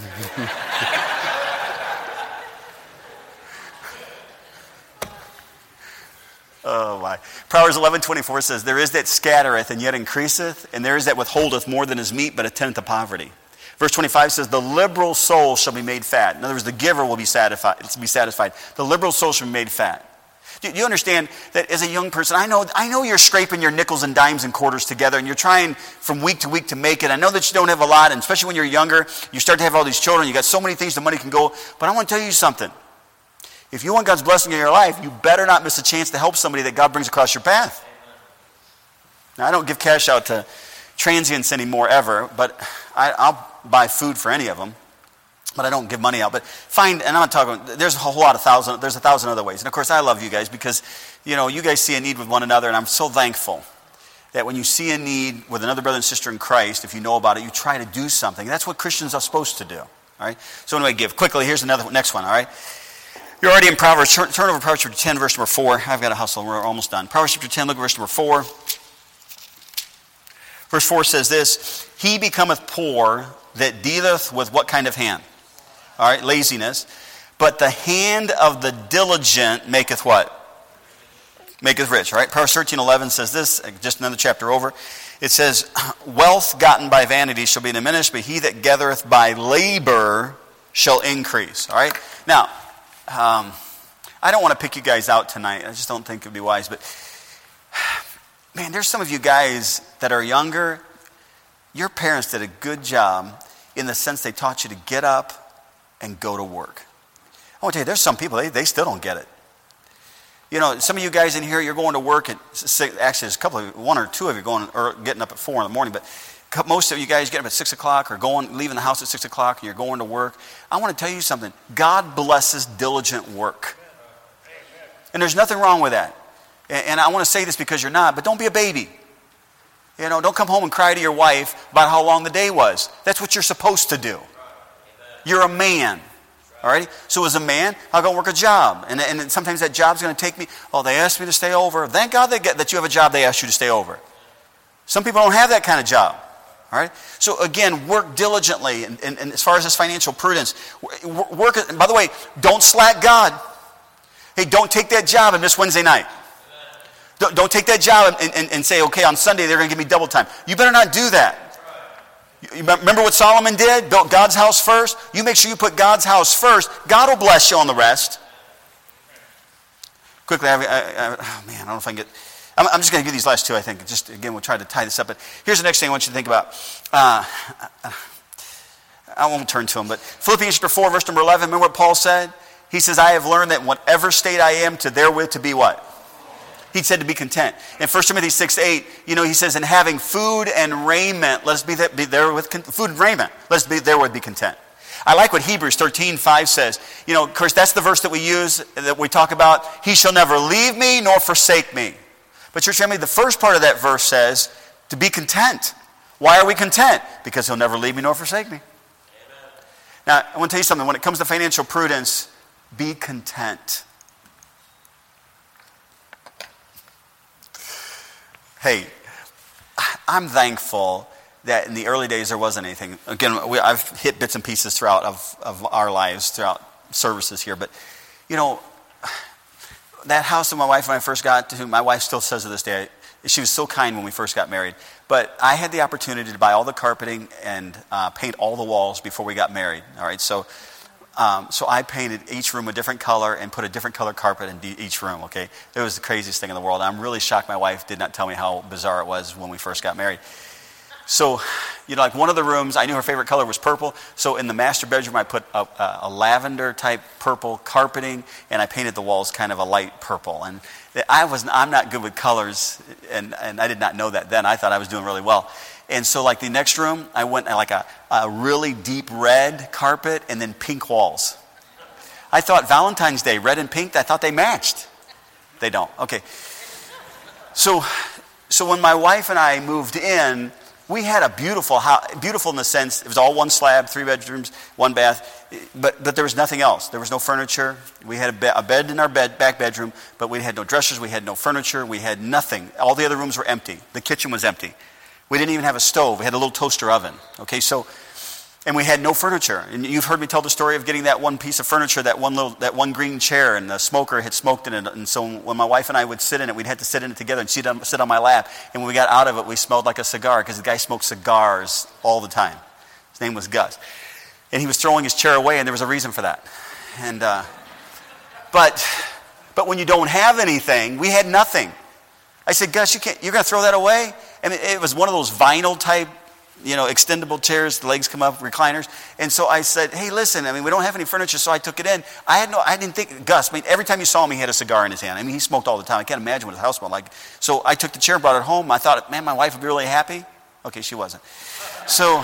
Oh my. Proverbs 11:24 says, there is that scattereth and yet increaseth, and there is that withholdeth more than is meet, but attendeth to poverty. Verse 25 says, the liberal soul shall be made fat. In other words, the giver will be satisfied. The liberal soul shall be made fat. Do you understand that as a young person, I know you're scraping your nickels and dimes and quarters together, and you're trying from week to week to make it. I know that you don't have a lot, and especially when you're younger, you start to have all these children, you got so many things the money can go. But I want to tell you something. If you want God's blessing in your life, you better not miss a chance to help somebody that God brings across your path. Now, I don't give cash out to transients anymore ever, but I'll buy food for any of them. But I don't give money out. But and I'm not talking, there's a whole lot of there's 1,000 other ways. And of course, I love you guys because, you guys see a need with one another, and I'm so thankful that when you see a need with another brother and sister in Christ, if you know about it, you try to do something. That's what Christians are supposed to do. All right? So anyway, give. Quickly, here's next one, all right? You're already in Proverbs. Turn over to Proverbs chapter 10, verse number 4. I've got to hustle. We're almost done. Proverbs chapter 10, look at verse number 4. Verse 4 says this, he becometh poor that dealeth with what kind of hand? All right, laziness. But the hand of the diligent maketh what? Maketh rich. All right, Proverbs 13:11 says this, just another chapter over. It says, wealth gotten by vanity shall be diminished, but he that gathereth by labor shall increase. All right? Now, I don't want to pick you guys out tonight. I just don't think it would be wise. But, man, there's some of you guys that are younger. your parents did a good job in the sense they taught you to get up and go to work. I want to tell you, there's some people, they still don't get it. You know, some of you guys in here, you're going to work at 6, actually there's one or two of you getting up at 4 in the morning, but most of you guys get up at 6 o'clock or leaving the house at 6 o'clock and you're going to work. I want to tell you something. God blesses diligent work. And there's nothing wrong with that. And I want to say this because you're not, but don't be a baby. You know, don't come home and cry to your wife about how long the day was. That's what you're supposed to do. You're a man. All right? So as a man, I'll go work a job. And sometimes that job's going to take me, they asked me to stay over. Thank God that you have a job they asked you to stay over. Some people don't have that kind of job. All right? So again, work diligently. And as far as this financial prudence, work. By the way, don't slack God. Hey, don't take that job and miss Wednesday night. Don't take that job and say, okay, on Sunday they're going to give me double time. You better not do that. You remember what Solomon did? Built God's house first? You make sure you put God's house first. God will bless you on the rest. Quickly, I don't know if I can get... I'm just going to give these last two, I think. Just, again, we'll try to tie this up. But here's the next thing I want you to think about. I won't turn to them, but Philippians chapter 4, verse number 11. Remember what Paul said? He says, I have learned that in whatever state I am, therewith to be what? He said to be content. In 1 Timothy 6:8, he says, in having food and raiment, let's be there with food and raiment. Let's be therewith be content. I like what Hebrews 13:5 says. Of course, that's the verse that we use, that we talk about. He shall never leave me nor forsake me. But church family, the first part of that verse says to be content. Why are we content? Because he'll never leave me nor forsake me. Amen. Now, I want to tell you something. When it comes to financial prudence, be content. Hey, I'm thankful that in the early days there wasn't anything. Again, I've hit bits and pieces throughout of our lives, throughout services here. But, that house that my wife and I first got to, my wife still says to this day, she was so kind when we first got married. But I had the opportunity to buy all the carpeting and paint all the walls before we got married. All right, so I painted each room a different color and put a different color carpet in each room, okay? It was the craziest thing in the world. I'm really shocked my wife did not tell me how bizarre it was when we first got married. So, like one of the rooms, I knew her favorite color was purple. So in the master bedroom, I put a lavender type purple carpeting, and I painted the walls kind of a light purple. And I'm not good with colors, and I did not know that then. I thought I was doing really well. And so like the next room, I went like a really deep red carpet and then pink walls. I thought Valentine's Day, red and pink, I thought they matched. They don't. Okay. So when my wife and I moved in, we had a beautiful house, beautiful in the sense, it was all one slab, 3 bedrooms, 1 bath, but there was nothing else. There was no furniture. We had a bed in our back bedroom, but we had no dressers, we had no furniture, we had nothing. All the other rooms were empty. The kitchen was empty. We didn't even have a stove. We had a little toaster oven. Okay, and we had no furniture. And you've heard me tell the story of getting that one piece of furniture, that one green chair, and the smoker had smoked in it. And so when my wife and I would sit in it, we'd have to sit in it together and sit on my lap. And when we got out of it, we smelled like a cigar because the guy smoked cigars all the time. His name was Gus. And he was throwing his chair away, and there was a reason for that. And but when you don't have anything, we had nothing. I said, Gus, you're going to throw that away? I mean, it was one of those vinyl type, extendable chairs, the legs come up, recliners. And so I said, hey, listen, we don't have any furniture, so I took it in. I didn't think, Gus, every time you saw him, he had a cigar in his hand. He smoked all the time. I can't imagine what his house smelled like. So I took the chair and brought it home. I thought, man, my wife would be really happy. Okay, she wasn't. So,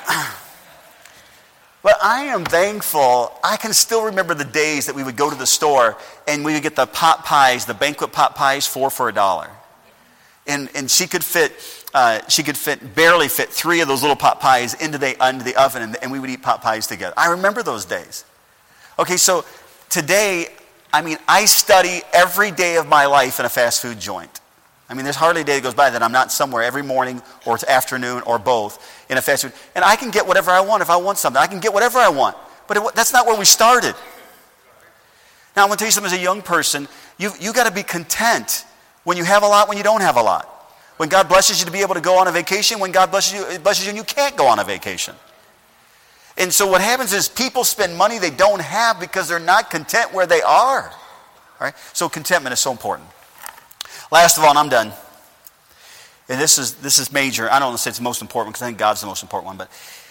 but I am thankful. I can still remember the days that we would go to the store and we would get the pot pies, the banquet pot pies, 4 for $1. And she could barely fit 3 of those little pot pies into the oven, and we would eat pot pies together. I remember those days. Okay, so today, I study every day of my life in a fast food joint. There's hardly a day that goes by that I'm not somewhere every morning or afternoon or both in a fast food. And I can get whatever I want if I want something. I can get whatever I want. But that's not where we started. Now, I'm going to tell you something as a young person. You got to be content when you have a lot, when you don't have a lot. When God blesses you to be able to go on a vacation, when God blesses you and you can't go on a vacation. And so what happens is people spend money they don't have because they're not content where they are. All right? So contentment is so important. Last of all, and I'm done. And this is major. I don't want to say it's the most important because I think God's the most important one, but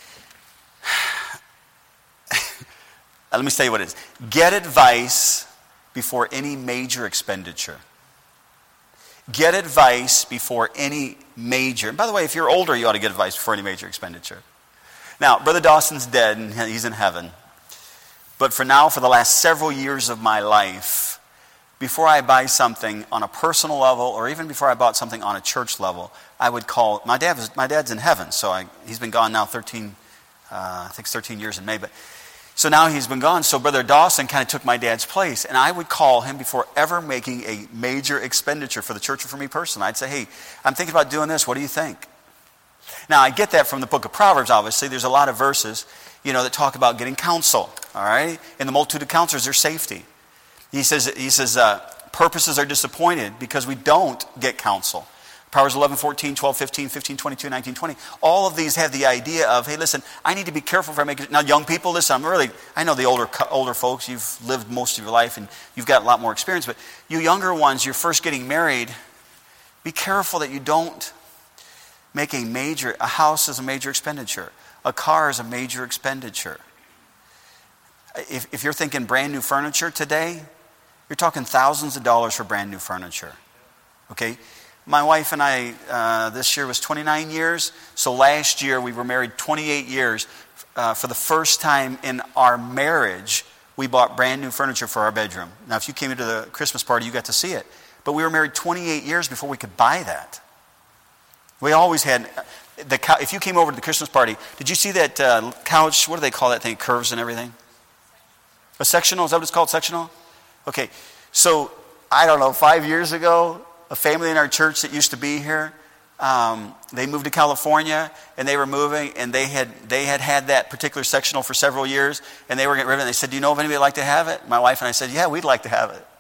let me tell you what it is. Get advice before any major expenditure. Get advice before any major. And by the way, if you're older, you ought to get advice before any major expenditure. Now, Brother Dawson's dead and he's in heaven. But for now, for the last several years of my life, before I buy something on a personal level, or even before I bought something on a church level, I would call, my dad's in heaven, so he's been gone now 13 years in May, but so now he's been gone, so Brother Dawson kind of took my dad's place, and I would call him before ever making a major expenditure for the church or for me personally. I'd say, hey, I'm thinking about doing this, what do you think? Now, I get that from the book of Proverbs, obviously. There's a lot of verses, that talk about getting counsel, all right? In the multitude of counselors, there's safety. He says, purposes are disappointed because we don't get counsel. Proverbs 11, 14, 12, 15, 15, 22, 19, 20. All of these have the idea of, hey, listen, I need to be careful if I make it. Now, young people, listen, I know the older folks, you've lived most of your life and you've got a lot more experience, but you younger ones, you're first getting married, be careful that you don't make a house is a major expenditure. A car is a major expenditure. If you're thinking brand new furniture today, you're talking thousands of dollars for brand new furniture. Okay? My wife and I, this year was 29 years. So last year we were married 28 years. For the first time in our marriage, we bought brand new furniture for our bedroom. Now, if you came into the Christmas party, you got to see it. But we were married 28 years before we could buy that. We always had if you came over to the Christmas party, did you see that couch? What do they call that thing? Curves and everything? A sectional? Is that what it's called? Sectional? Okay. So, I don't know, 5 years ago, a family in our church that used to be here, they moved to California and they were moving and they had that particular sectional for several years and they were getting rid of it. And they said, do you know of anybody who'd like to have it? My wife and I said, yeah, we'd like to have it.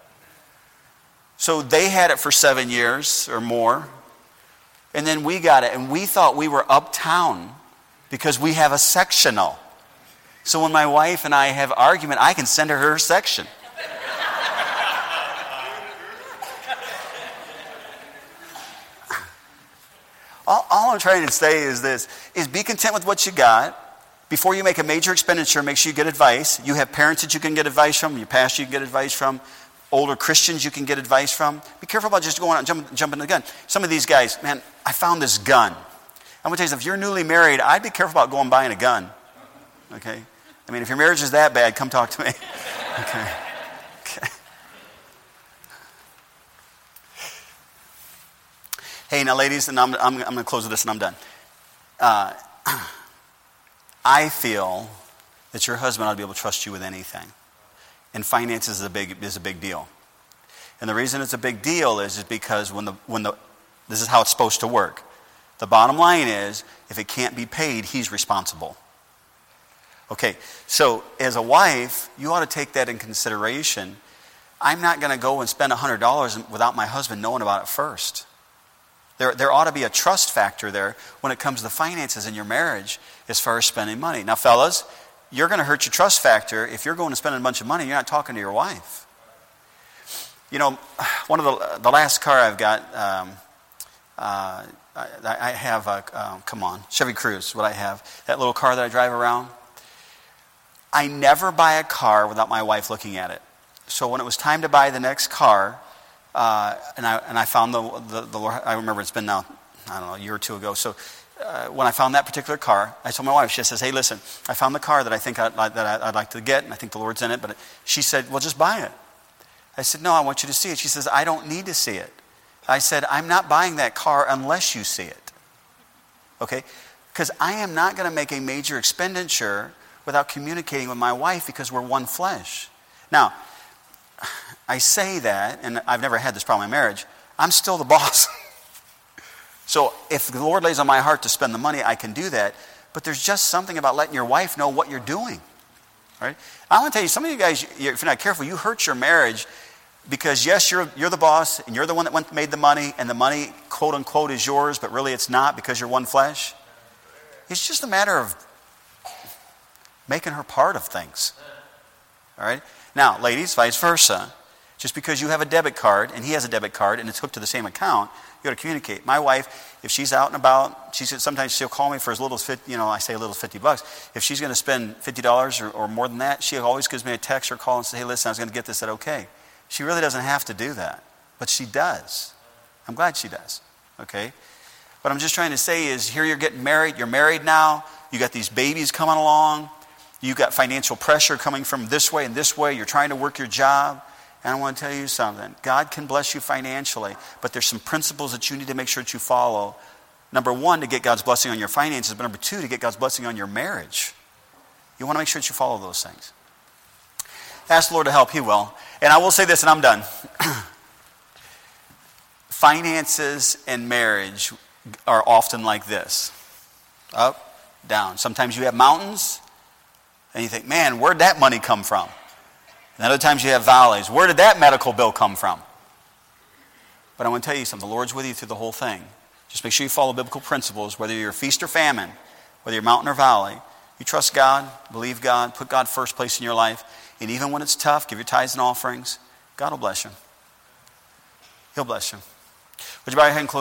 So they had it for 7 years or more. And then we got it and we thought we were uptown because we have a sectional. So when my wife and I have argument, I can send her section. All I'm trying to say is this, is be content with what you got. Before you make a major expenditure, make sure you get advice. You have parents that you can get advice from, your pastor you can get advice from, older Christians you can get advice from. Be careful about just going out and jumping the gun. Some of these guys, man, I found this gun. I'm going to tell you something, if you're newly married, I'd be careful about going and buying a gun. Okay? I mean, if your marriage is that bad, come talk to me. Okay. Hey, now, ladies, and I'm going to close with this and I'm done. I feel that your husband ought to be able to trust you with anything. And finances is a big deal. And the reason it's a big deal is because this is how it's supposed to work. The bottom line is, if it can't be paid, he's responsible. Okay, so as a wife, you ought to take that in consideration. I'm not going to go and spend $100 without my husband knowing about it first. There ought to be a trust factor there when it comes to the finances in your marriage as far as spending money. Now, fellas, you're going to hurt your trust factor if you're going to spend a bunch of money and you're not talking to your wife. One of the last car I've got, I have a, Chevy Cruze, what I have. That little car that I drive around. I never buy a car without my wife looking at it. So when it was time to buy the next car, and I found I remember it's been now, I don't know, a year or two ago. So when I found that particular car, I told my wife, she says, hey, listen, I found the car that I think I'd like to get, and I think the Lord's in it. But she said, well, just buy it. I said, no, I want you to see it. She says, I don't need to see it. I said, I'm not buying that car unless you see it. Okay? Because I am not going to make a major expenditure without communicating with my wife because we're one flesh. Now, I say that, and I've never had this problem in marriage, I'm still the boss. So if the Lord lays on my heart to spend the money, I can do that. But there's just something about letting your wife know what you're doing. Right? I want to tell you, some of you guys, if you're not careful, you hurt your marriage because, yes, you're the boss, and you're the one that made the money, and the money, quote unquote, is yours, but really it's not because you're one flesh. It's just a matter of making her part of things. All right? Now, ladies, vice versa. Just because you have a debit card and he has a debit card and it's hooked to the same account, you got to communicate. My wife, if she's out and about, sometimes she'll call me for as little as I say a little as $50. If she's going to spend $50 or more than that, she always gives me a text or call and say, hey, listen, I was going to get this at okay. She really doesn't have to do that, but she does. I'm glad she does, okay? What I'm just trying to say is here you're getting married. You're married now. You got these babies coming along. You got financial pressure coming from this way and this way. You're trying to work your job. And I want to tell you something. God can bless you financially, but there's some principles that you need to make sure that you follow. Number one, to get God's blessing on your finances, but number two, to get God's blessing on your marriage. You want to make sure that you follow those things. Ask the Lord to help. He will. And I will say this, and I'm done. Finances and marriage are often like this. Up, down. Sometimes you have mountains, and you think, man, where'd that money come from? And other times you have valleys. Where did that medical bill come from? But I want to tell you something. The Lord's with you through the whole thing. Just make sure you follow biblical principles, whether you're feast or famine, whether you're mountain or valley. You trust God, believe God, put God first place in your life. And even when it's tough, give your tithes and offerings. God will bless you. He'll bless you. Would you bow your head and close?